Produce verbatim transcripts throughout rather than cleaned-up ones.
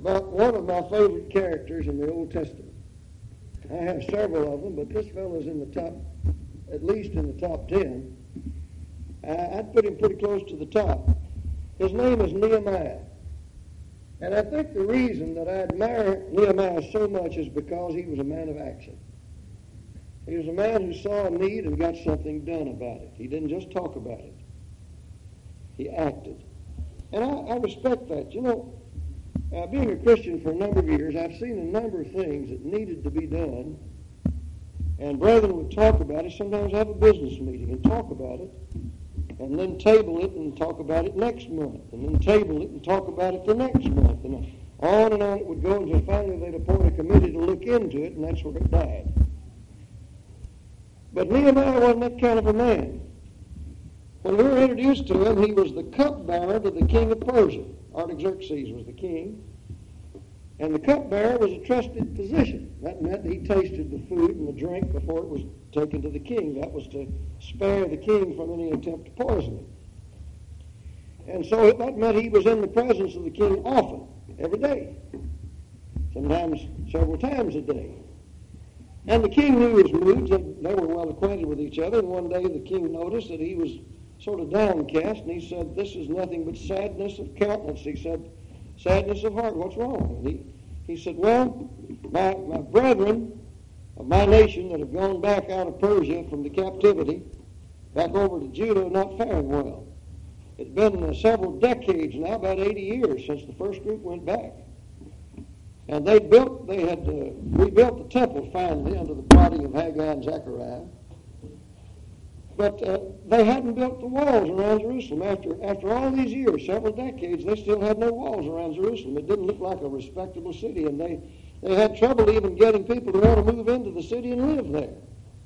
about one of my favorite characters in the Old Testament. I have several of them, but this fellow's in the top, at least in the top ten. I, I'd put him pretty close to the top. His name is Nehemiah. And I think the reason that I admire Nehemiah so much is because he was a man of action. He was a man who saw a need and got something done about it. He didn't just talk about it. He acted. And I, I respect that. You know, uh, being a Christian for a number of years, I've seen a number of things that needed to be done. And brethren would talk about it, sometimes have a business meeting and talk about it, and then table it and talk about it next month, and then table it and talk about it the next month. And on and on it would go until finally they'd appoint a committee to look into it, and that's where it died. But Nehemiah wasn't that kind of a man. When we were introduced to him, he was the cupbearer to the king of Persia. Artaxerxes was the king. And the cupbearer was a trusted position. That meant he tasted the food and the drink before it was taken to the king. That was to spare the king from any attempt to poison it. And so that meant he was in the presence of the king often, every day, sometimes several times a day. And the king knew his moods. They were well acquainted with each other. And one day the king noticed that he was sort of downcast, and he said, "This is nothing but sadness of countenance." He said, "Sadness of heart, what's wrong?" And he, he said, "Well, my, my brethren of my nation that have gone back out of Persia from the captivity, back over to Judah, are not faring well. It's been uh, several decades now, about eighty years, since the first group went back. And they built, they had uh, rebuilt the temple finally under the prodding of Haggai and Zechariah. But uh, they hadn't built the walls around Jerusalem. After after all these years, several decades, they still had no walls around Jerusalem. It didn't look like a respectable city, and they, they had trouble even getting people to want to move into the city and live there.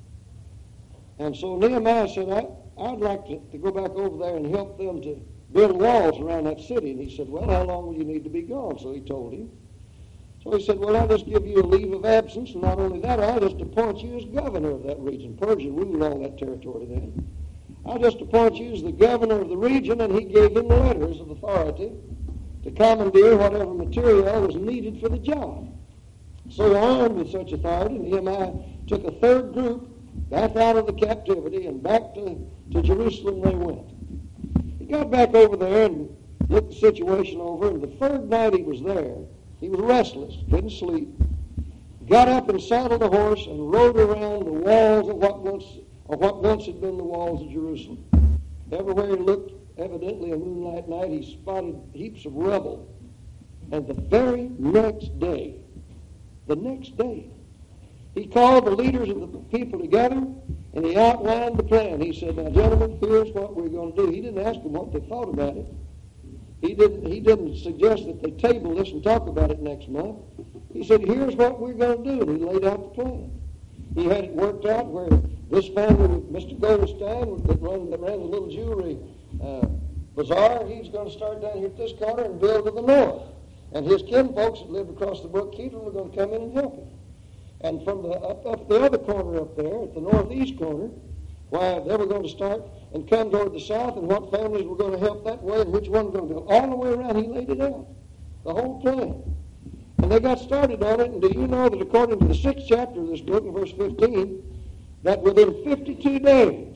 And so Nehemiah said, I, I'd like to, to go back over there and help them to build walls around that city. And he said, "Well, how long will you need to be gone?" So he told him. So he said, "Well, I'll just give you a leave of absence, and not only that, I'll just appoint you as governor of that region." Persia ruled all that territory then. "I'll just appoint you as the governor of the region," and he gave him letters of authority to commandeer whatever material was needed for the job. So armed with such authority, Nehemiah took a third group back out of the captivity, and back to, to Jerusalem they went. He got back over there and looked the situation over, and the third night he was there, he was restless, didn't sleep, got up and saddled a horse and rode around the walls of what once, or what once had been the walls of Jerusalem. Everywhere he looked, evidently a moonlight night, he spotted heaps of rubble. And the very next day, the next day, he called the leaders of the people together, and he outlined the plan. He said, "Now, gentlemen, here's what we're going to do." He didn't ask them what they thought about it. He didn't, he didn't suggest that they table this and talk about it next month. He said, "Here's what we're going to do," and he laid out the plan. He had it worked out where this family with Mister Goldstein that ran, that ran the little jewelry uh, bazaar, he's going to start down here at this corner and build to the north. And his kinfolks that lived across the brook Kedron were going to come in and help him. And from the up, up the other corner up there, at the northeast corner, why, they were going to start and come toward the south, and what families were going to help that way, and which one was going to do it. All the way around, he laid it out, the whole plan. And they got started on it, and do you know that according to the sixth chapter of this book, in verse fifteen, that within fifty-two days,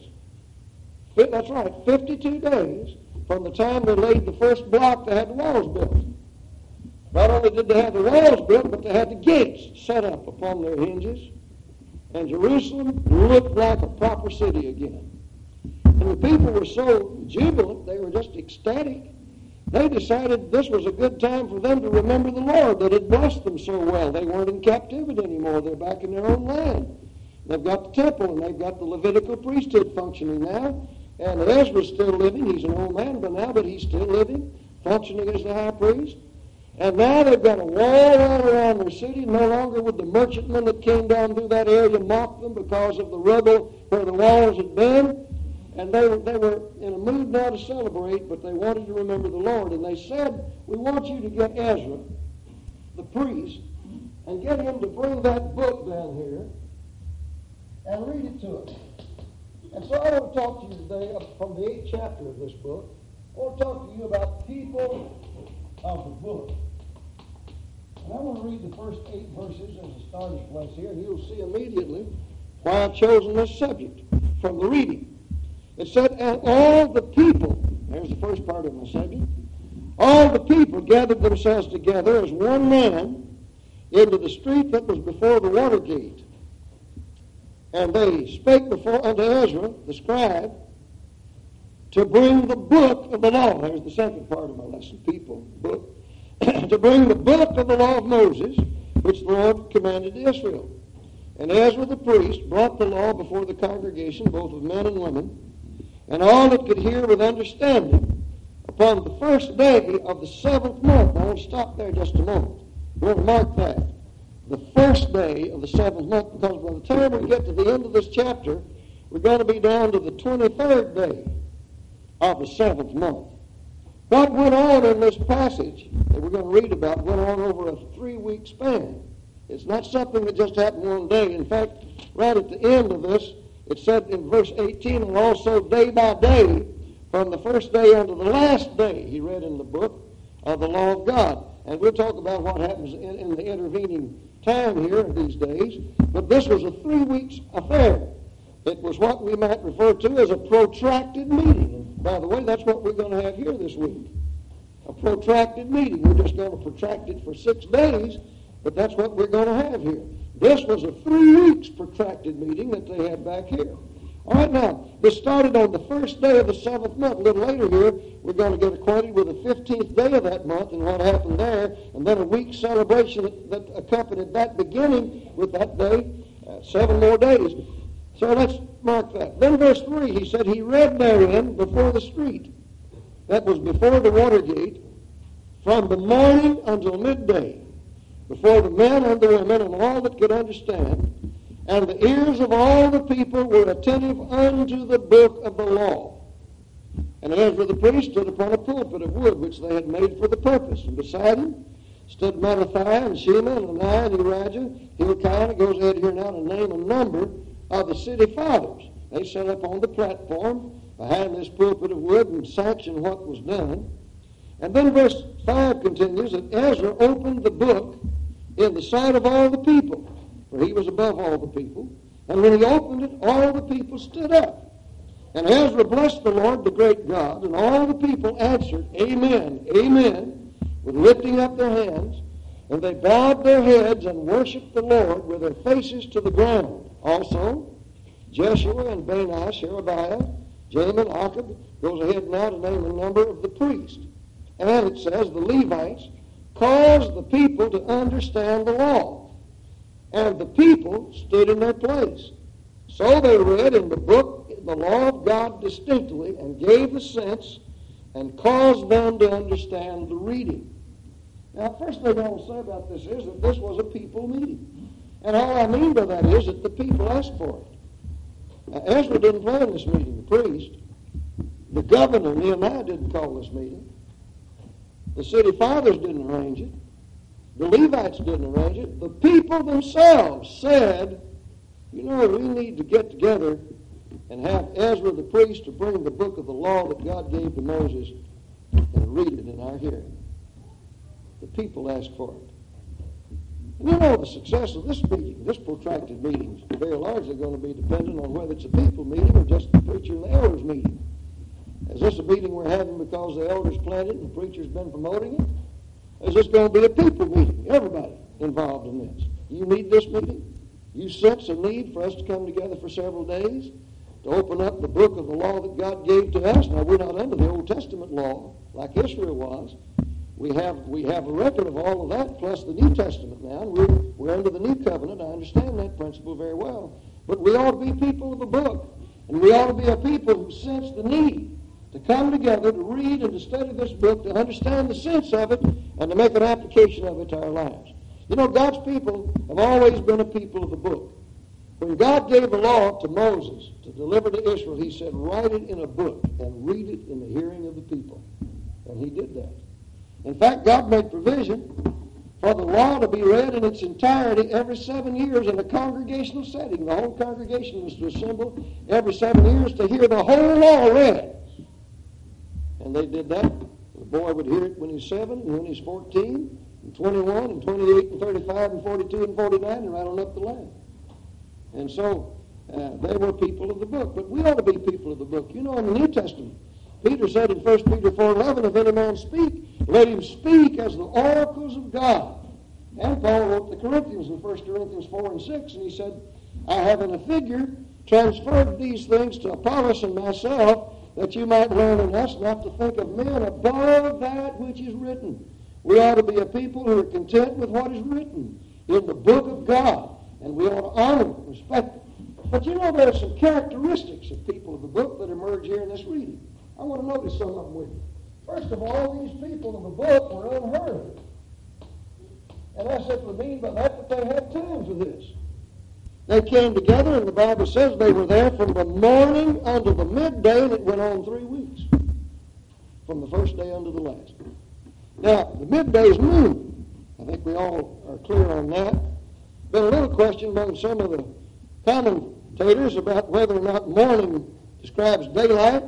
that's right, fifty-two days, from the time they laid the first block, they had the walls built. Not only did they have the walls built, but they had the gates set up upon their hinges. And Jerusalem looked like a proper city again. And the people were so jubilant, they were just ecstatic. They decided this was a good time for them to remember the Lord that had blessed them so well. They weren't in captivity anymore. They're back in their own land. They've got the temple, and they've got the Levitical priesthood functioning now. And Ezra's still living. He's an old man by now, but he's still living, functioning as the high priest. And now they've got a wall all around their city. No longer would the merchantmen that came down through that area mock them because of the rubble where the walls had been. And they were, they were in a mood now to celebrate, but they wanted to remember the Lord. And they said, "We want you to get Ezra, the priest, and get him to bring that book down here and read it to us." And so I want to talk to you today from the eighth chapter of this book. I want to talk to you about people of the book. I want to read the first eight verses as a starting place here, and you'll see immediately why I've chosen this subject from the reading. It said, and all the people, there's the first part of my subject, all the people gathered themselves together as one man into the street that was before the water gate. And they spake before unto Ezra, the scribe, to bring the book of the law. There's the second part of my lesson, people, book. To bring the book of the law of Moses, which the Lord commanded to Israel. And Ezra the priest brought the law before the congregation, both of men and women, and all that could hear with understanding, upon the first day of the seventh month. Now, I want to stop there just a moment. We're going to mark that. The first day of the seventh month, because by the time we get to the end of this chapter, we're going to be down to the twenty-third day of the seventh month. What went on in this passage that we're going to read about went on over a three-week span. It's not something that just happened one day. In fact, right at the end of this, it said in verse eighteen, and also day by day, from the first day unto the last day, he read in the book of the law of God. And we'll talk about what happens in, in the intervening time here these days. But this was a three-week affair. It was what we might refer to as a protracted meeting. And by the way, that's what we're going to have here this week. A protracted meeting. We're just going to protract it for six days, but that's what we're going to have here. This was a three weeks protracted meeting that they had back here. All right, now, this started on the first day of the seventh month. A little later here, we're going to get acquainted with the fifteenth day of that month and what happened there, and then a week celebration that, that accompanied that beginning with that day, uh, seven more days. So let's mark that. Then verse three, he said, he read therein before the street, that was before the water gate, from the morning until midday, before the men and the women and all that could understand, and the ears of all the people were attentive unto the book of the law. And Ezra the priest stood upon a pulpit of wood which they had made for the purpose, and beside him stood Mattathiah and Shema and Ananiah and Urijah, Hilkiah. It goes ahead here now to name a number of the city fathers. They sat up on the platform behind this pulpit of wood and sanctioned what was done. And then verse five continues that Ezra opened the book in the sight of all the people, for he was above all the people. And when he opened it, all the people stood up. And Ezra blessed the Lord, the great God, and all the people answered, Amen, Amen, with lifting up their hands. And they bowed their heads and worshipped the Lord with their faces to the ground. Also, Jeshua and Bani, Sherebiah, Jamin, Achab, goes ahead now to name a number of the priests. And it says the Levites caused the people to understand the law. And the people stood in their place. So they read in the book the law of God distinctly and gave the sense and caused them to understand the reading. Now, first thing I will say about this is that this was a people meeting. And all I mean by that is that the people asked for it. Now, Ezra didn't plan this meeting, the priest. The governor, Nehemiah, didn't call this meeting. The city fathers didn't arrange it. The Levites didn't arrange it. The people themselves said, you know, we need to get together and have Ezra the priest to bring the book of the law that God gave to Moses and read it in our hearing. The people asked for it. And you know, the success of this meeting, this protracted meeting, is very largely going to be dependent on whether it's a people meeting or just the preacher and the elders meeting. Is this a meeting we're having because the elders planned it and the preacher's been promoting it? Is this going to be a people meeting? Everybody involved in this. You need this meeting? You sense a need for us to come together for several days to open up the book of the law that God gave to us. Now, we're not under the Old Testament law like Israel was. We have we have a record of all of that plus the New Testament now. We're, we're under the New Covenant. I understand that principle very well. But we ought to be people of the book. And we ought to be a people who sense the need to come together to read and to study this book, to understand the sense of it, and to make an application of it to our lives. You know, God's people have always been a people of the book. When God gave the law to Moses to deliver to Israel, he said, write it in a book and read it in the hearing of the people. And he did that. In fact, God made provision for the law to be read in its entirety every seven years in a congregational setting. The whole congregation was to assemble every seven years to hear the whole law read. And they did that. The boy would hear it when he's seven, and when he's fourteen, and twenty-one, and twenty-eight, and thirty-five, and forty-two, and forty-nine, and right on up the line. And so uh, they were people of the book. But we ought to be people of the book. You know, in the New Testament, Peter said in First Peter four eleven, if any man speak, let him speak as the oracles of God. And Paul wrote the Corinthians in First Corinthians four and six, and he said, I have in a figure transferred these things to Apollos and myself, that you might learn in us not to think of men above that which is written. We ought to be a people who are content with what is written in the book of God, and we ought to honor it, respect it. But you know, there are some characteristics of people of the book that emerge here in this reading. I want to notice some of them with you. First of all, these people of the book were unhurried. And I simply mean by that that they had time for this. They came together, and the Bible says they were there from the morning unto the midday, and it went on three weeks. From the first day unto the last. Now, the midday is noon. I think we all are clear on that. Been a little question among some of the commentators about whether or not morning describes daylight,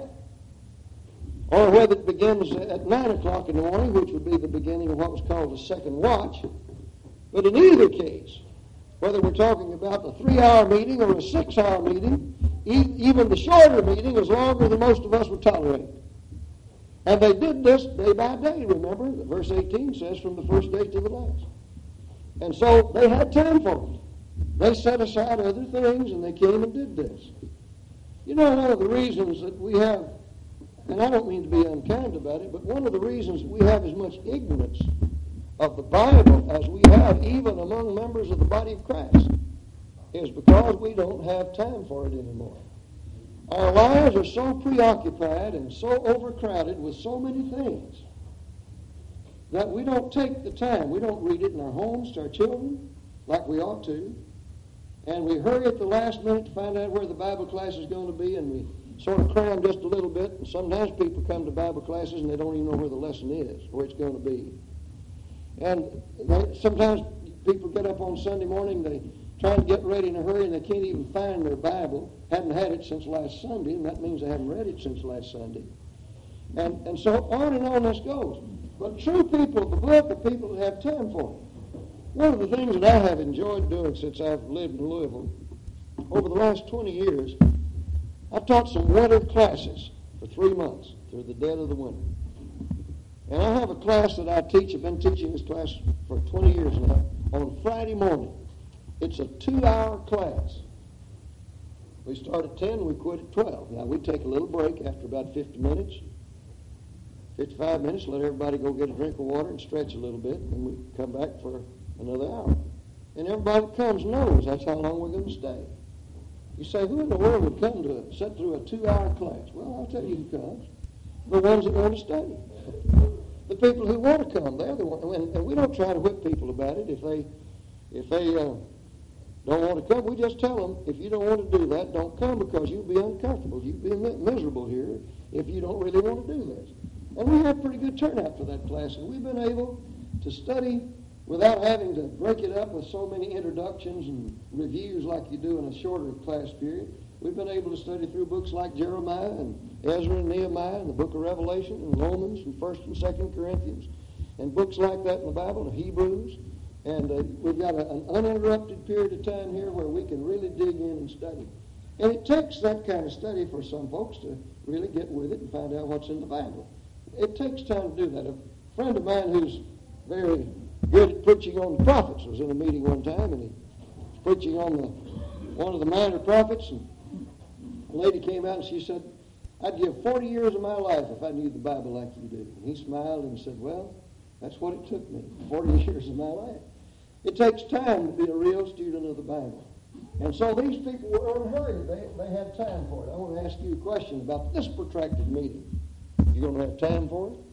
or whether it begins at nine o'clock in the morning, which would be the beginning of what was called the second watch. But in either case, whether we're talking about a three-hour meeting or a six-hour meeting, e- even the shorter meeting is longer than most of us would tolerate. And they did this day by day, remember? Verse eighteen says from the first day to the last. And so they had time for it. They set aside other things, and they came and did this. You know, one of the reasons that we have, and I don't mean to be unkind about it, but one of the reasons we have as much ignorance of the Bible as we have even among members of the body of Christ is because we don't have time for it anymore. Our lives are so preoccupied and so overcrowded with so many things that we don't take the time. We don't read it in our homes to our children like we ought to. And we hurry at the last minute to find out where the Bible class is going to be, and we sort of cram just a little bit. And sometimes people come to Bible classes and they don't even know where the lesson is, where it's going to be. And they, sometimes people get up on Sunday morning, they try to get ready in a hurry, and they can't even find their Bible. Haven't had it since last Sunday, and that means they haven't read it since last Sunday. And, and so on and on this goes. But true people of the book are people that have time for it. One of the things that I have enjoyed doing since I've lived in Louisville, over the last twenty years, I've taught some winter classes for three months through the dead of the winter. And I have a class that I teach. I've been teaching this class for twenty years now, on Friday morning. It's a two-hour class. We start at ten and we quit at twelve. Now, we take a little break after about fifty minutes, fifty-five minutes, let everybody go get a drink of water and stretch a little bit, and then we come back for another hour. And everybody that comes knows that's how long we're going to stay. You say, who in the world would come to sit through a two-hour class? Well, I'll tell you who comes. The ones that want to study. The people who want to come, they're the ones. And, and we don't try to whip people about it. If they, if they uh, don't want to come, we just tell them, if you don't want to do that, don't come, because you'll be uncomfortable. You'll be miserable here if you don't really want to do this. And we had pretty good turnout for that class, and we've been able to study without having to break it up with so many introductions and reviews like you do in a shorter class period. We've been able to study through books like Jeremiah and Ezra and Nehemiah and the book of Revelation and Romans and First and Second Corinthians and books like that in the Bible, and Hebrews. And uh, we've got a, an uninterrupted period of time here where we can really dig in and study. And it takes that kind of study for some folks to really get with it and find out what's in the Bible. It takes time to do that. A friend of mine who's very good at preaching on the prophets was in a meeting one time, and he was preaching on the one of the minor prophets, and a lady came out and she said, I'd give forty years of my life if I knew the Bible like you do. And he smiled and said, well, that's what it took me, forty years of my life. It takes time to be a real student of the Bible. And so these people were unhurried. They, they had time for it. I want to ask you a question about this protracted meeting. You going to have time for it?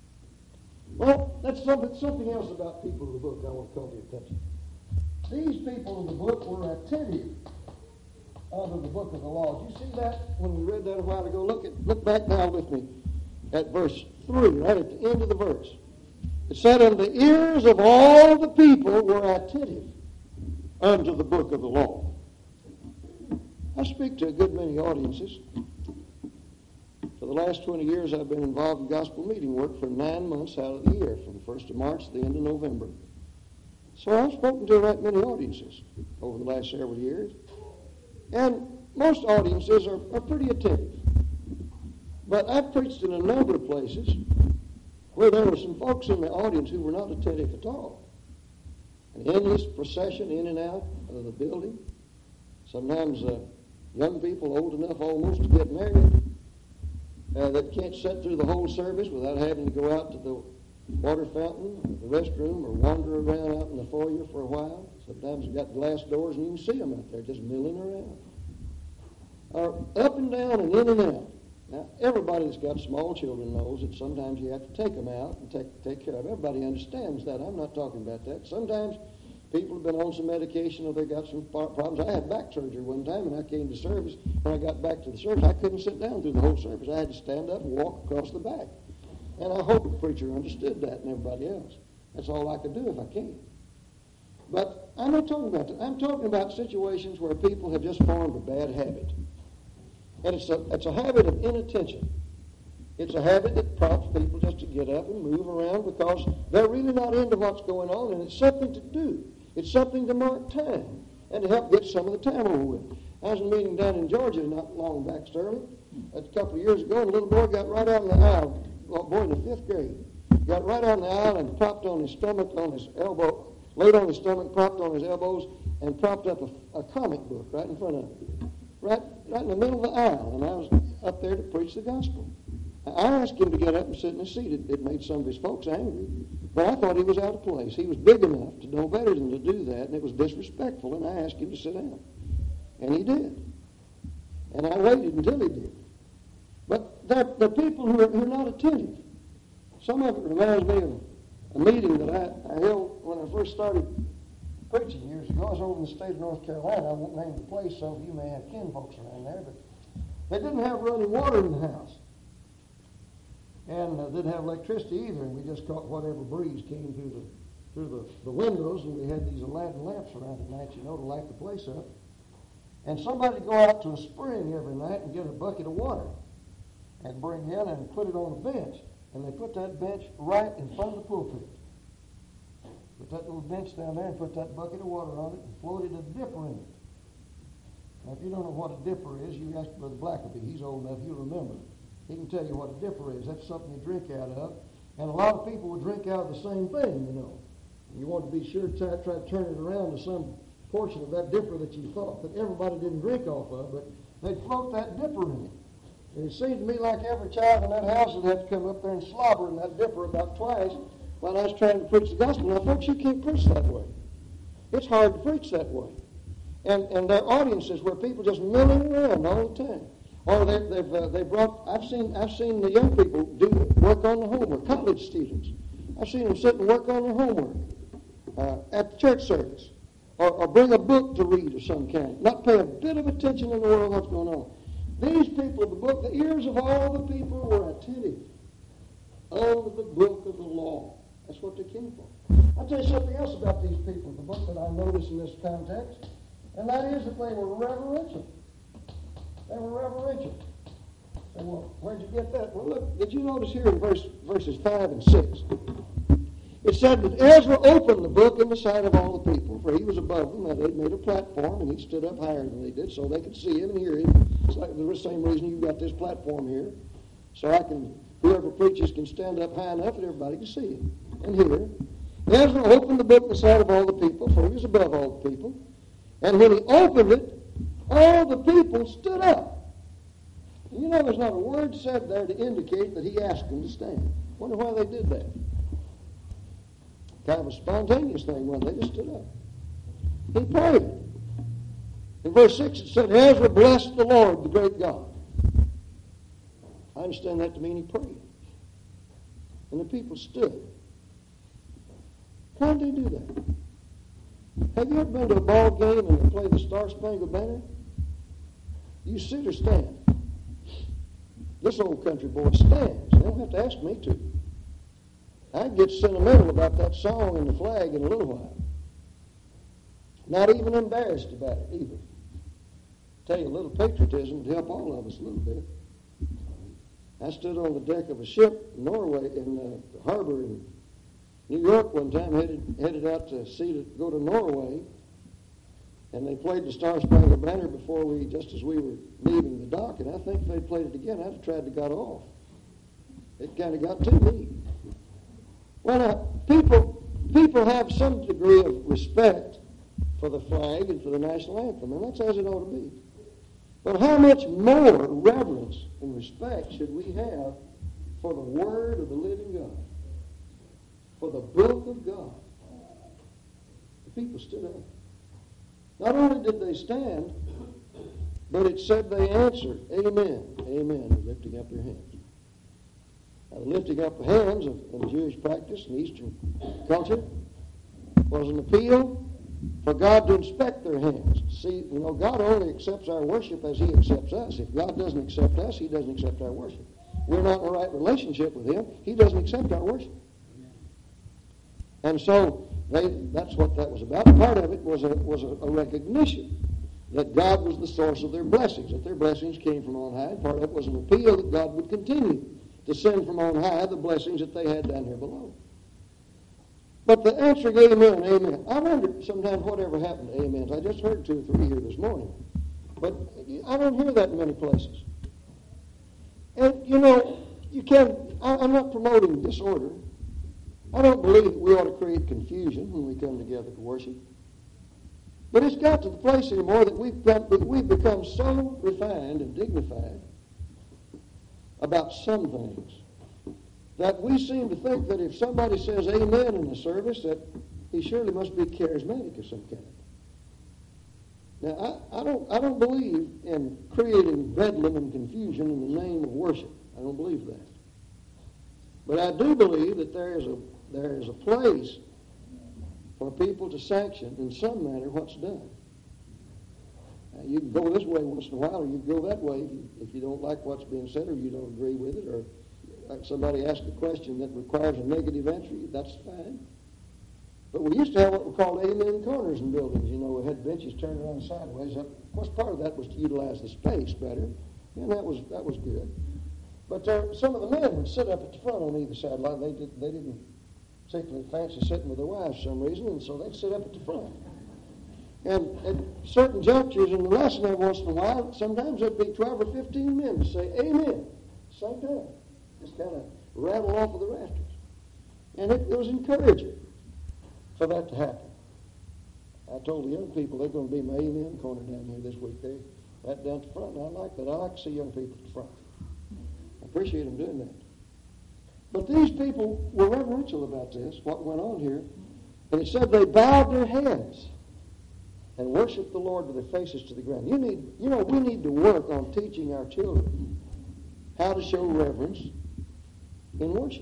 Well, that's something, something else about people of the book I want to call your attention. These people of the book were attentive unto the book of the law. Did you see that when we read that a while ago? Look at look back now with me at verse three, right at the end of the verse. It said, and the ears of all the people were attentive unto the book of the law. I speak to a good many audiences. For For the last twenty years, I've been involved in gospel meeting work for nine months out of the year, from the first of March to the end of November. So I've spoken to a right many audiences over the last several years. And most audiences are, are pretty attentive. But I've preached in a number of places where there were some folks in the audience who were not attentive at all. An endless procession in and out of the building. Sometimes uh, young people old enough almost to get married uh, that can't sit through the whole service without having to go out to the water fountain or the restroom or wander around out in the foyer for a while. Sometimes you've got glass doors and you can see them out there just milling around. Or up and down and in and out. Now, everybody that's got small children knows that sometimes you have to take them out and take, take care of them. Everybody understands that. I'm not talking about that. Sometimes people have been on some medication or they got some problems. I had back surgery one time, and I came to service. When I got back to the service, I couldn't sit down through the whole service. I had to stand up and walk across the back. And I hope the preacher understood that and everybody else. That's all I could do if I can. But I'm not talking about that. I'm talking about situations where people have just formed a bad habit. And it's a, it's a habit of inattention. It's a habit that prompts people just to get up and move around because they're really not into what's going on, and it's something to do. It's something to mark time and to help get some of the time over with. I was in a meeting down in Georgia not long back, Sterling, a couple of years ago, and a little boy got right out in the aisle, a boy in the fifth grade, got right out in the aisle and propped on his stomach, on his elbow, laid on his stomach, propped on his elbows, and propped up a, a comic book right in front of him. Right, right in the middle of the aisle, and I was up there to preach the gospel. I asked him to get up and sit in his seat. It, it made some of his folks angry, but I thought he was out of place. He was big enough to know better than to do that, and it was disrespectful, and I asked him to sit down. And he did. And I waited until he did. But there are people who are, who are not attentive. Some of it reminds me of a meeting that I, I held when I first started preaching years ago. I was over in the state of North Carolina. I won't name the place. Some of you may have kin folks around there, but they didn't have running water in the house. And uh, didn't have electricity either, and we just caught whatever breeze came through the through the, the windows, and we had these Aladdin lamps around at night, you know, to light the place up. And somebody would go out to a spring every night and get a bucket of water and bring in and put it on a bench. And they put that bench right in front of the pulpit. Put that little bench down there and put that bucket of water on it and floated a dipper in it. Now, if you don't know what a dipper is, you ask Brother Blackaby. He's old enough, he'll remember. He can tell you what a dipper is. That's something you drink out of. And a lot of people will drink out of the same thing, you know. You want to be sure to try, try to turn it around to some portion of that dipper that you thought that everybody didn't drink off of, but they'd float that dipper in it. And it seemed to me like every child in that house would have to come up there and slobber in that dipper about twice while I was trying to preach the gospel. Now, folks, you can't preach that way. It's hard to preach that way. And and there are audiences where people just milling around all the time. Or they, they've uh, they brought. I've seen I've seen the young people do work on the homework. College students. I've seen them sit and work on their homework uh, at the church service, or, or bring a book to read of some kind. Not pay a bit of attention in the world what's going on. These people, the book, the ears of all the people were attentive of the book of the law. That's what they came for. I'll tell you something else about these people, the book that I noticed in this context, and that is that they were reverential. They were reverential. Say, well, where'd you get that? Well, look, did you notice here in verse, verses five and six? It said that Ezra opened the book in the sight of all the people, for he was above them. Now, they'd made a platform, and he stood up higher than they did, so they could see him and hear him. It's like the same reason you've got this platform here, so I can, whoever preaches can stand up high enough that everybody can see him and hear him. Ezra opened the book in the sight of all the people, for he was above all the people. And when he opened it, all the people stood up. And you know, there's not a word said there to indicate that he asked them to stand. Wonder why they did that. Kind of a spontaneous thing, when they just stood up. He prayed. In verse six it said, Ezra blessed the Lord, the great God. I understand that to mean he prayed. And the people stood. Why did they do that? Have you ever been to a ball game and they play the Star Spangled Banner? You sit or stand? This old country boy stands. You don't have to ask me to. I get sentimental about that song and the flag in a little while. Not even embarrassed about it either. Tell you, a little patriotism would help all of us a little bit. I stood on the deck of a ship in Norway, in the harbor in New York one time, headed, headed out to sea to go to Norway, and they played the Star Spangled Banner before we, just as we were leaving the dock, and I think if they'd played it again, I'd have tried to got off. It kind of got to me. Well, now, people, people have some degree of respect for the flag and for the national anthem, and that's as it ought to be. But how much more reverence and respect should we have for the Word of the living God, for the book of God? The people stood up. Not only did they stand, but it said they answered, Amen, Amen, lifting up their hands. Now, the lifting up of hands in Jewish practice and Eastern culture was an appeal for God to inspect their hands. See, you know, God only accepts our worship as He accepts us. If God doesn't accept us, He doesn't accept our worship. We're not in the right relationship with Him. He doesn't accept our worship. And so they, that's what that was about. Part of it was a, was a, a recognition that God was the source of their blessings, that their blessings came from on high. Part of it was an appeal that God would continue to send from on high the blessings that they had down here below. But the answering amen, amen. I wonder sometimes whatever happened to amens. I just heard two or three here this morning. But I don't hear that in many places. And, you know, you can't, I, I'm not promoting disorder. I don't believe that we ought to create confusion when we come together to worship. But it's got to the place anymore that we've, got, we've become so refined and dignified about some things that we seem to think that if somebody says amen in the service, that he surely must be charismatic of some kind. Now, I, I don't I don't believe in creating bedlam and confusion in the name of worship. I don't believe that. But I do believe that there is a there is a place for people to sanction in some manner what's done. Now, you can go this way once in a while, or you can go that way if you, if you don't like what's being said, or you don't agree with it, or like somebody asked a question that requires a negative answer, that's fine. But we used to have what we called amen corners in buildings. You know, we had benches turned around sideways. Of course, part of that was to utilize the space better, and that was that was good. But there, some of the men would sit up at the front on either side. Like they did, they didn't particularly fancy sitting with their wives for some reason, and so they'd sit up at the front. And at certain junctures in the lesson every once in a while, sometimes there'd be twelve or fifteen men to say amen, same time. Just kind of rattle off of the rafters. And it, it was encouraging for that to happen. I told the young people they're going to be my amen corner down here this week. They're right down at the front, and I like that. I like to see young people at the front. I appreciate them doing that. But these people were reverential about this, what went on here. And it said they bowed their heads and worshiped the Lord with their faces to the ground. You need, you know, we need to work on teaching our children how to show reverence in worship.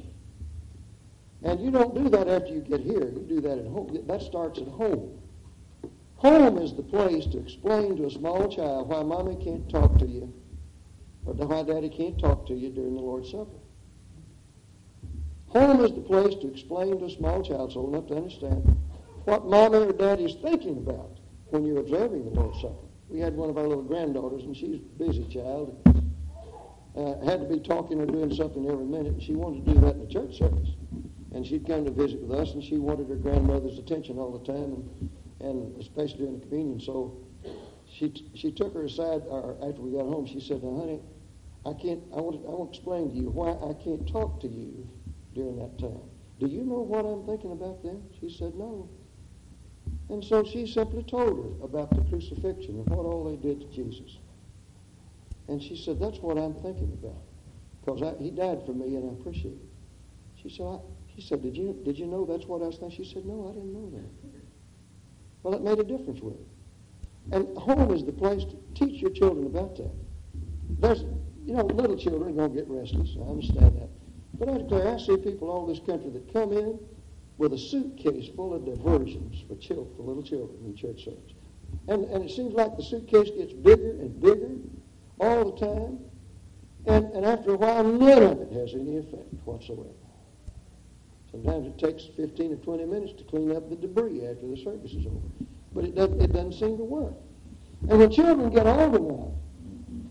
And you don't do that after you get here. You do that at home. That starts at home. Home is the place to explain to a small child why mommy can't talk to you or why daddy can't talk to you during the Lord's Supper. Home is the place to explain to a small child, so enough to understand, what mommy or daddy is thinking about when you're observing the Lord's Supper. We had one of our little granddaughters, and she's a busy child. Uh, had to be talking or doing something every minute, and she wanted to do that in the church service. And she'd come to visit with us, and she wanted her grandmother's attention all the time, and, and especially during the communion. So she t- she took her aside, or after we got home, she said, "Now, honey, I can't. I want to, I want to explain to you why I can't talk to you during that time. Do you know what I'm thinking about then?" She said, "No." And so she simply told her about the crucifixion and what all they did to Jesus. And she said, "That's what I'm thinking about, because he died for me, and I appreciate it." She said, I, she said, did you did you know that's what I was thinking? She said, "No, I didn't know that." Well, it made a difference with her. And home is the place to teach your children about that. There's, you know, little children are going to get restless. I understand that. But I declare, I see people all this country that come in with a suitcase full of diversions for children, for little children in church service. And, and it seems like the suitcase gets bigger and bigger all the time, and, and after a while, none of it has any effect whatsoever. Sometimes it takes fifteen or twenty minutes to clean up the debris after the service is over, but it doesn't, it doesn't seem to work. And when children get old enough,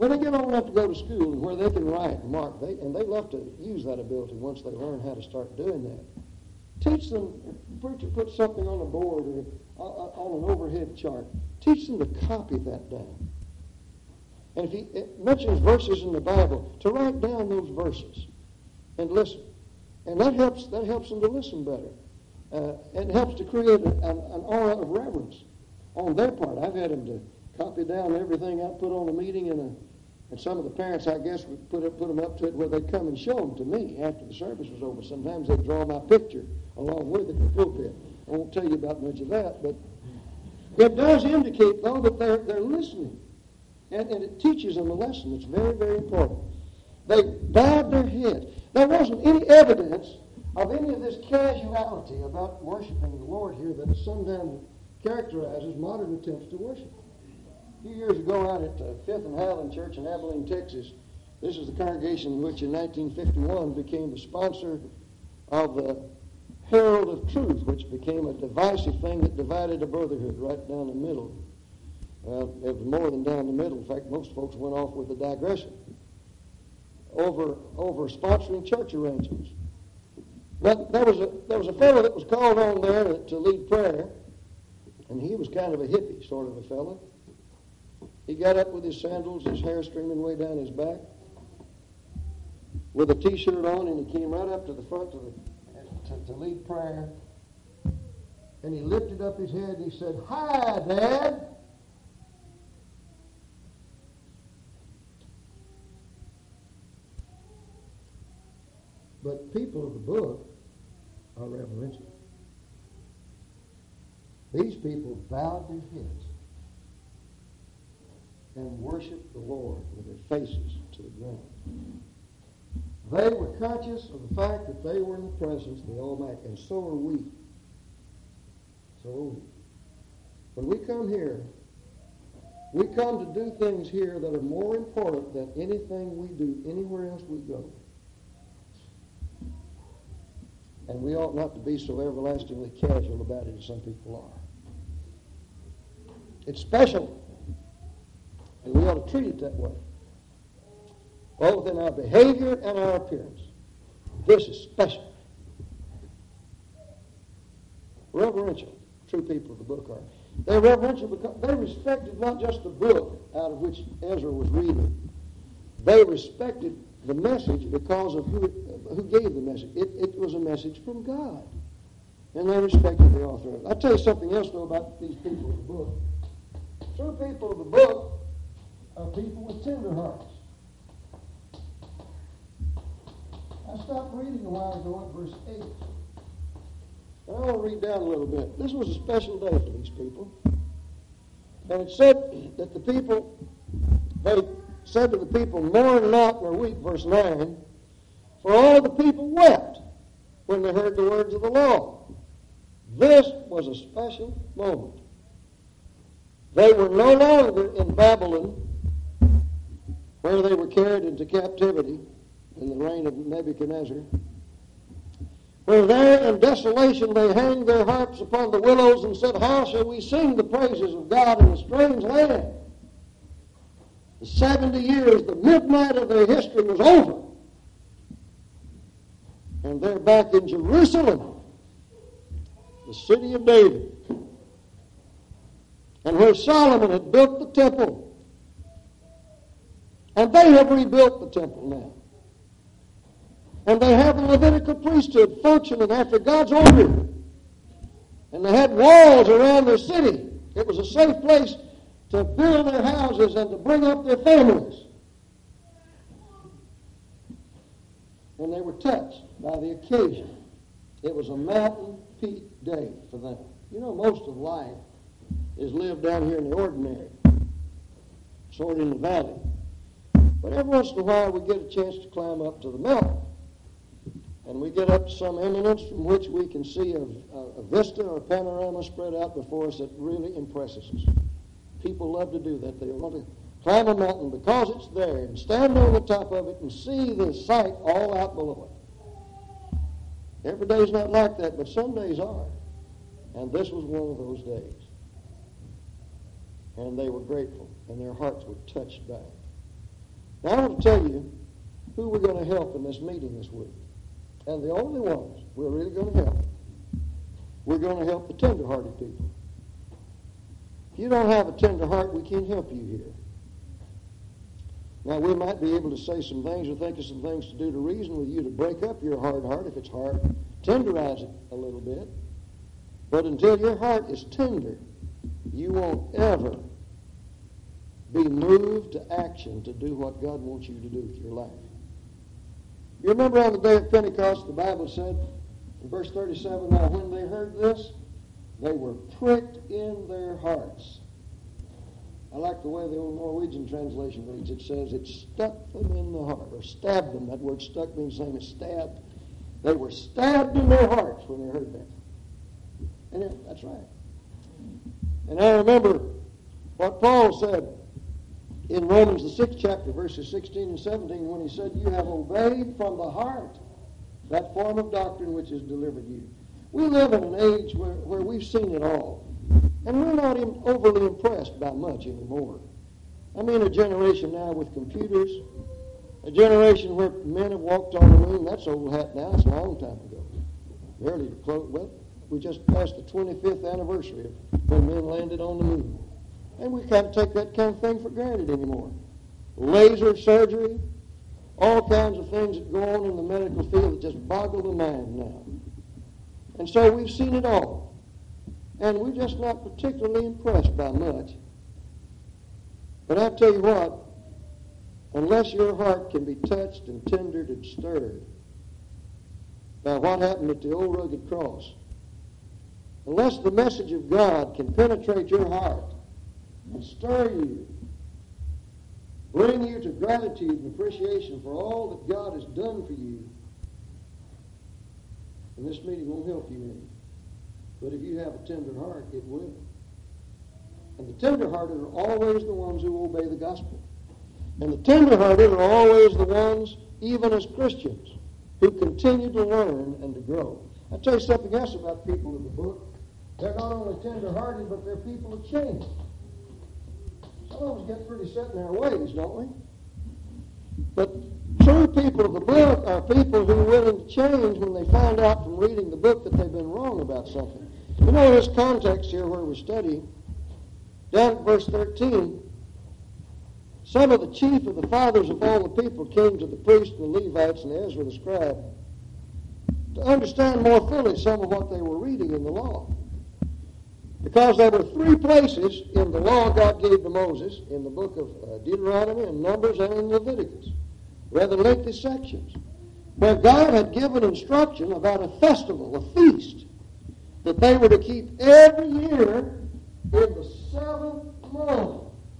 When they get old enough to go to school and where they can write and mark, they, and they love to use that ability once they learn how to start doing that. Teach them, preacher, put something on a board or on an overhead chart. Teach them to copy that down. And if he mentions verses in the Bible, to write down those verses and listen. And that helps, that helps them to listen better. Uh, and it helps to create a, an, an aura of reverence on their part. I've had them to copy down everything I put on a meeting, and, a, and some of the parents, I guess, would put, it, put them up to it where they'd come and show them to me after the service was over. Sometimes they'd draw my picture along with it in the pulpit. I won't tell you about much of that, but it does indicate, though, that they're, they're listening. And, and it teaches them a lesson that's very, very important. They bowed their heads. There wasn't any evidence of any of this casuality about worshiping the Lord here that sometimes characterizes modern attempts to worship. A few years ago out at uh, Fifth and Highland Church in Abilene, Texas, this is the congregation which in nineteen fifty-one became the sponsor of the Herald of Truth, which became a divisive thing that divided a brotherhood right down the middle. Well, it was more than down the middle. In fact, most folks went off with a digression over over sponsoring church arrangements. But there was a there was a fellow that was called on there to, to lead prayer, and he was kind of a hippie sort of a fellow. He got up with his sandals, his hair streaming way down his back, with a T-shirt on, and he came right up to the front to, the, to, to lead prayer. And he lifted up his head and he said, "Hi, Dad." But people of the book are reverential. These people bowed their heads and worshiped the Lord with their faces to the ground. They were conscious of the fact that they were in the presence of the Almighty, and so are we. So are we. When we come here, we come to do things here that are more important than anything we do anywhere else we go. And we ought not to be so everlastingly casual about it as some people are. It's special. And we ought to treat it that way. Both in our behavior and our appearance. This is special. Reverential. True people of the book are. They're reverential because they respected not just the book out of which Ezra was reading. They respected the message because of who, who gave the message. It, it was a message from God. And they respected the author of it. I'll tell you something else, though, about these people of the book. True people of the book are people with tender hearts. I stopped reading a while ago at verse eight. And I want to read down a little bit. This was a special day for these people. And it said that the people, they said to the people, "Mourn not nor weep," verse nine, "for all the people wept when they heard the words of the law." This was a special moment. They were no longer in Babylon, where they were carried into captivity in the reign of Nebuchadnezzar, where there in desolation they hanged their harps upon the willows and said, "How shall we sing the praises of God in a strange land?" The seventy years, the midnight of their history was over. And they're back in Jerusalem, the city of David, and where Solomon had built the temple. And they have rebuilt the temple now. And they have the Levitical priesthood functioning after God's order. And they had walls around their city. It was a safe place to build their houses and to bring up their families. And they were touched by the occasion. It was a mountain peak day for them. You know, most of life is lived down here in the ordinary, sort of in the valley. But every once in a while we get a chance to climb up to the mountain. And we get up to some eminence from which we can see a, a, a vista or a panorama spread out before us that really impresses us. People love to do that. They want to climb a mountain because it's there and stand on the top of it and see the sight all out below it. Every day's not like that, but some days are. And this was one of those days. And they were grateful, and their hearts were touched by it. Now, I want to tell you who we're going to help in this meeting this week. And the only ones we're really going to help, we're going to help the tender-hearted people. If you don't have a tender heart, we can't help you here. Now, we might be able to say some things or think of some things to do to reason with you to break up your hard heart if it's hard. Tenderize it a little bit. But until your heart is tender, you won't ever be moved to action to do what God wants you to do with your life. You remember on the day of Pentecost, the Bible said in verse thirty-seven, now when they heard this, they were pricked in their hearts. I like the way the old Norwegian translation reads. It says it stuck them in the heart, or stabbed them. That word stuck means the same as stabbed. They were stabbed in their hearts when they heard that. And it, that's right. And I remember what Paul said in Romans, the sixth chapter, verses sixteen and seventeen, when he said, you have obeyed from the heart that form of doctrine which is delivered you. We live in an age where, where we've seen it all. And we're not in, overly impressed by much anymore. I'm in a generation now with computers, a generation where men have walked on the moon. That's old hat now. It's a long time ago. Barely close. Well, we just passed the twenty-fifth anniversary of when men landed on the moon. And we can't take that kind of thing for granted anymore. Laser surgery, all kinds of things that go on in the medical field that just boggle the mind now. And so we've seen it all. And we're just not particularly impressed by much. But I tell you what, unless your heart can be touched and tendered and stirred by what happened at the old rugged cross, unless the message of God can penetrate your heart and stir you, bring you to gratitude and appreciation for all that God has done for you, and this meeting won't help you any. But if you have a tender heart, it will. And the tender-hearted are always the ones who obey the gospel. And the tender-hearted are always the ones, even as Christians, who continue to learn and to grow. I'll tell you something else about people in the book. They're not only tender-hearted, but they're people of change. Some of us get pretty set in our ways, don't we? But true people of the book are people who are willing to change when they find out from reading the book that they've been wrong about something. You know, in this context here where we're studying, down at verse thirteen, some of the chief of the fathers of all the people came to the priests and the Levites and Ezra the scribe to understand more fully some of what they were reading in the law. Because there were three places in the law God gave to Moses, in the book of uh, Deuteronomy and Numbers and in Leviticus, rather lengthy sections, where God had given instruction about a festival, a feast, that they were to keep every year in the seventh month.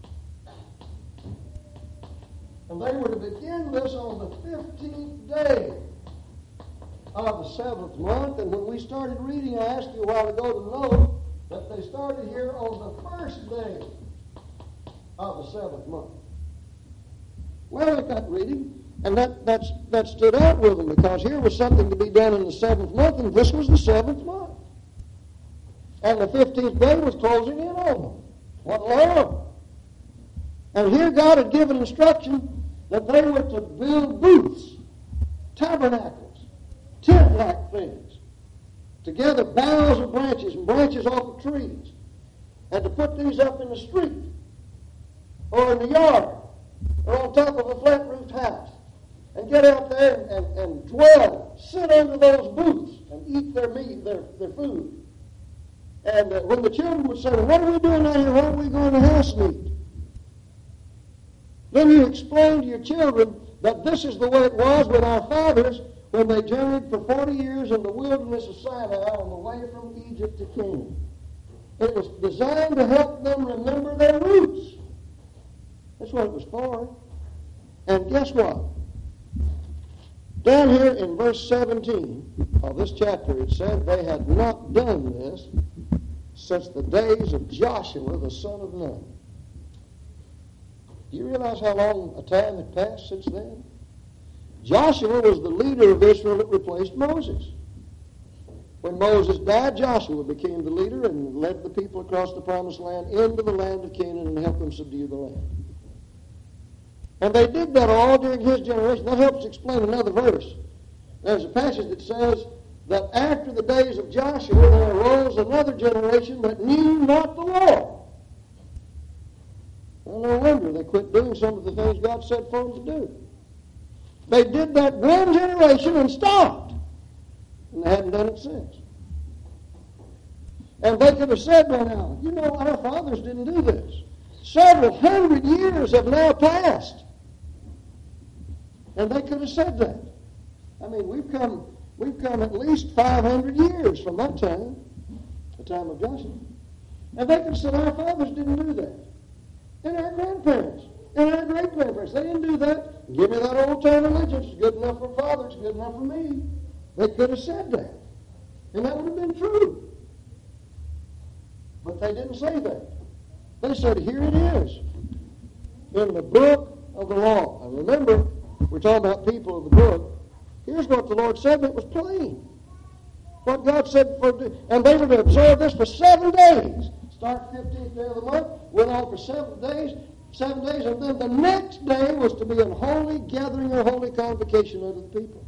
And they were to begin this on the fifteenth day of the seventh month. And when we started reading, I asked you a while ago to know that they started here on the first day of the seventh month. Well, they got reading, and that, that's, that stood out with them, because here was something to be done in the seventh month, and this was the seventh month. And the fifteenth day was closing in on them. What Lord? And here God had given instruction that they were to build booths, tabernacles, tent-like things, to gather boughs of branches and branches off of trees, and to put these up in the street, or in the yard, or on top of a flat-roofed house, and get out there and, and, and dwell, sit under those booths, and eat their meat, their, their food. And uh, when the children would say, well, what are we doing out here? Why are we going to house meat? Then you explain to your children that this is the way it was with our fathers when they journeyed for forty years in the wilderness of Sinai on the way from Egypt to Canaan. It was designed to help them remember their roots. That's what it was for. And guess what? Down here in verse seventeen of this chapter, it said they had not done this since the days of Joshua the son of Nun. Do you realize how long a time had passed since then? Joshua was the leader of Israel that replaced Moses. When Moses died, Joshua became the leader and led the people across the promised land into the land of Canaan and helped them subdue the land. And they did that all during his generation. That helps explain another verse. There's a passage that says that after the days of Joshua there arose another generation that knew not the Lord. Well, no wonder they quit doing some of the things God said for them to do. They did that one generation and stopped. And they hadn't done it since. And they could have said by now, you know, our fathers didn't do this. Several hundred years have now passed. And they could have said that. I mean, we've come we've come at least five hundred years from that time, the time of Joshua. And they could have said, our fathers didn't do that. And our grandparents, and our great-grandparents, they didn't do that. Give me that old-time religion. It's good enough for fathers, good enough for me. They could have said that. And that would have been true. But they didn't say that. They said, here it is, in the book of the law. And remember, we're talking about people of the book. Here's what the Lord said, and it was plain. What God said, for, and they were to observe this for seven days. Start fifteenth day of the month, went on for seven days, seven days, and then the next day was to be a holy gathering or holy convocation of the people.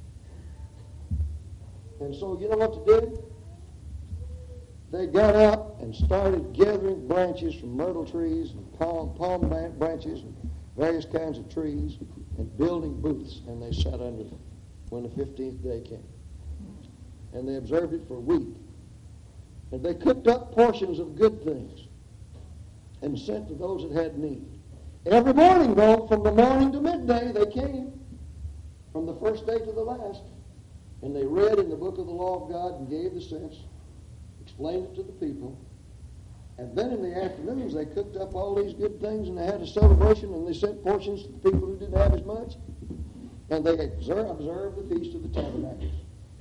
And so, you know what they did? They got out and started gathering branches from myrtle trees and palm, palm branches and various kinds of trees and building booths, and they sat under them when the fifteenth day came. And they observed it for a week. And they cooked up portions of good things and sent to those that had need. Every morning, though, from the morning to midday, they came from the first day to the last. And they read in the book of the law of God and gave the sense, explained it to the people. And then in the afternoons, they cooked up all these good things, and they had a celebration, and they sent portions to the people who didn't have as much. And they observed the Feast of the Tabernacles.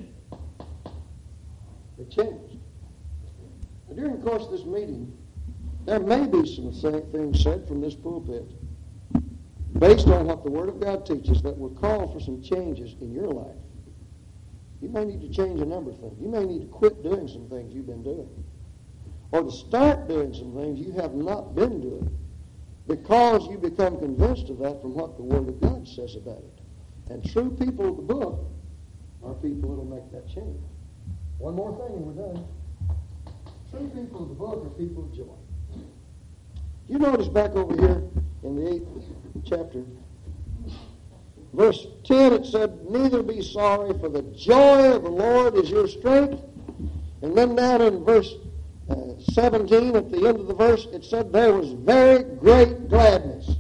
They changed. And during the course of this meeting, there may be some things said from this pulpit based on what the Word of God teaches that will call for some changes in your life. You may need to change a number of things. You may need to quit doing some things you've been doing. Or to start doing some things you have not been doing because you become convinced of that from what the Word of God says about it. And true people of the book are people that will make that change. One more thing and we're done. True people of the book are people of joy. You notice back over here in the eighth chapter, verse ten, it said, neither be sorry, for the joy of the Lord is your strength. And then down in verse uh, seventeen, at the end of the verse, it said, there was very great gladness.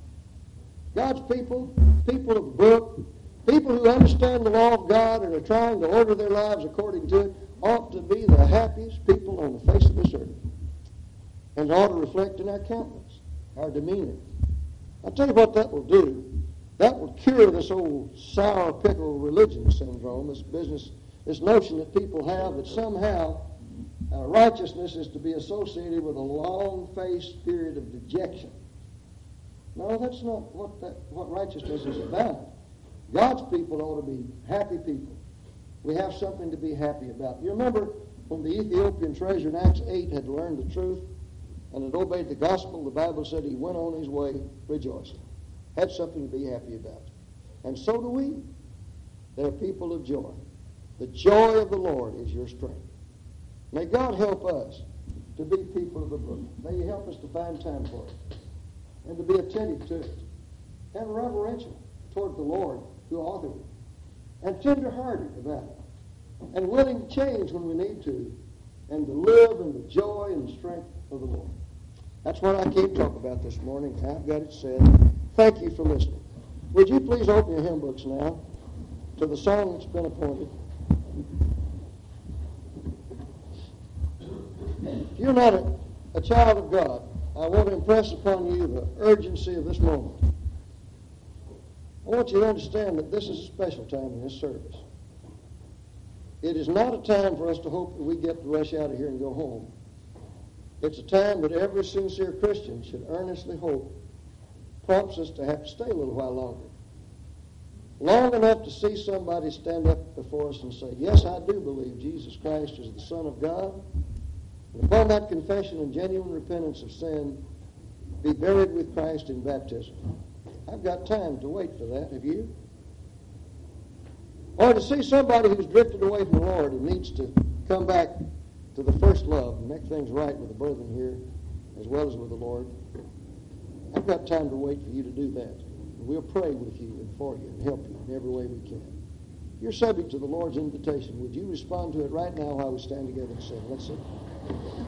God's people, people of the book, people who understand the law of God and are trying to order their lives according to it, ought to be the happiest people on the face of this earth. And ought to reflect in our countenance, our demeanor. I'll tell you what that will do. That will cure this old sour pickle religion syndrome, this business, this notion that people have that somehow uh, righteousness is to be associated with a long-faced period of dejection. No, that's not what that, what righteousness is about. God's people ought to be happy people. We have something to be happy about. You remember when the Ethiopian treasure in Acts eight had learned the truth and had obeyed the gospel, the Bible said he went on his way rejoicing. Had something to be happy about. And so do we. They're people of joy. The joy of the Lord is your strength. May God help us to be people of the book. May He help us to find time for it and to be attentive to it and reverential toward the Lord who authored it and tender-hearted about it and willing to change when we need to and to live in the joy and the strength of the Lord. That's what I came to talk about this morning. I've got it said. Thank you for listening. Would you please open your hymn books now to the song that's been appointed? If you're not a, a child of God, I want to impress upon you the urgency of this moment. I want you to understand that this is a special time in this service. It is not a time for us to hope that we get to rush out of here and go home. It's a time that every sincere Christian should earnestly hope prompts us to have to stay a little while longer. Long enough to see somebody stand up before us and say, yes, I do believe Jesus Christ is the Son of God. And upon that confession and genuine repentance of sin, be buried with Christ in baptism. I've got time to wait for that. Have you? Or to see somebody who's drifted away from the Lord and needs to come back to the first love and make things right with the brethren here as well as with the Lord. I've got time to wait for you to do that. And we'll pray with you and for you and help you in every way we can. You're subject to the Lord's invitation. Would you respond to it right now while we stand together and sing? Let's sing.